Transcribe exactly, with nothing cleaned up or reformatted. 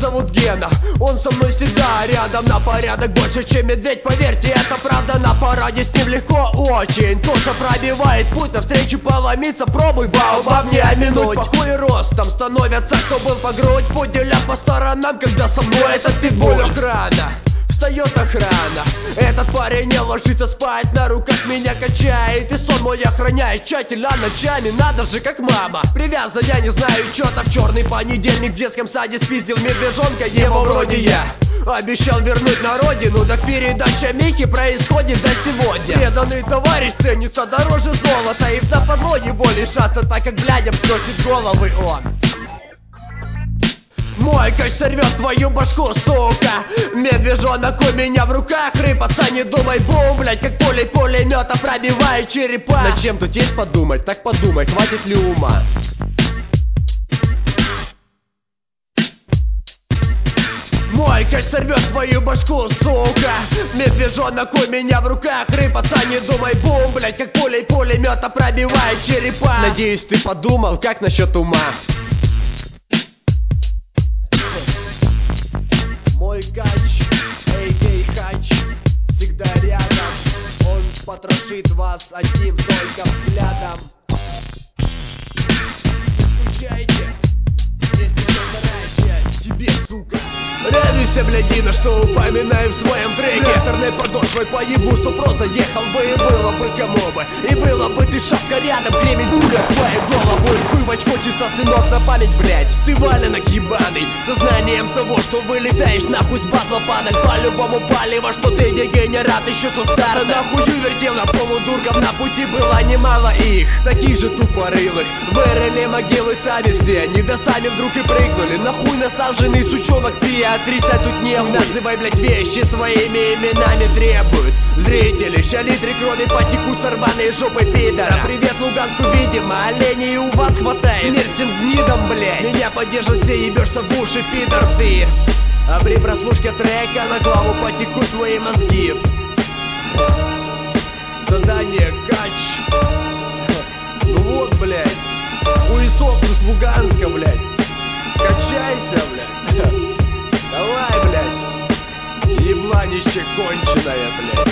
зовут Гена, он со мной всегда рядом, на порядок больше, чем медведь, поверьте, это правда. На параде с ним легко очень, Тоша пробивает путь навстречу, поломиться, пробуй, бау-бам, не обминуть. Похуй ростом становятся, кто был по грудь, путь делят по сторонам, когда со мной этот питбуль. Охрана, встает охрана, этот парень не ложится спать, на руках меня качает и сон мой охраняет тщательно ночами, надо же как мама. Привязан я не знаю чё-то, в черный понедельник в детском саде спиздил медвежонка, его вроде я обещал вернуть на родину, так передача Михи происходит до сегодня. Преданный товарищ ценится дороже золота, и в западло его лишаться, так как блядям сносит головы он. Мой кач сорвет твою башку, сука. Медвежонок у меня в руках, рыпаться не думай, бум, блять, как пулей пулемета пробивает черепа. Над чем тут есть подумать, так подумай, хватит ли ума. Мой кач сорвет твою башку, сука. Медвежонок у меня в руках, рыпаться не думай, бум, блять, как пулей пулемета пробивает черепа. Надеюсь, ты подумал, как насчет ума. Мой кач, эй-кей хач, всегда рядом. Он потрошит вас одним только взглядом. Не скучайте, здесь еще вторая часть. Тебе, сука. Радуйся, блядина, что упоминаем в своем треке. Тракторной подошвой по ебу сто просто ехал бы, и было бы кому бы. И было бы ты шапка рядом, кремень пуля в твою голову. Хуй в очко, чисто сынок на память, блять. Ты валенок ебаный, сознанием того, что вылетаешь нахуй с батла падаль. По-любому палево, что ты дегенерат еще со старта. Нахуй вертел на полудурков, на пути было немало их, таких же тупорылых. Вырыли могилы сами все, не да сами вдруг и прыгнули. Нахуй насаженный сучонок ты, отрицать тут не хуй. Называй, блять, вещи своими именами требуют зрители. Ща литры крови потекут сорваные жопы пидора. Привет Луганску, видимо, оленей у вас хватает. Смерть всем гнидам, блять. Меня поддержат все, ебешься в уши, пидор ты. А при прослушке трека на главу потекут твои мозги. Задание кач. Ну вот, блять, хуесос из Луганска, блять. Качайся, блять. Давай, блядь, ебланище конченое, блядь.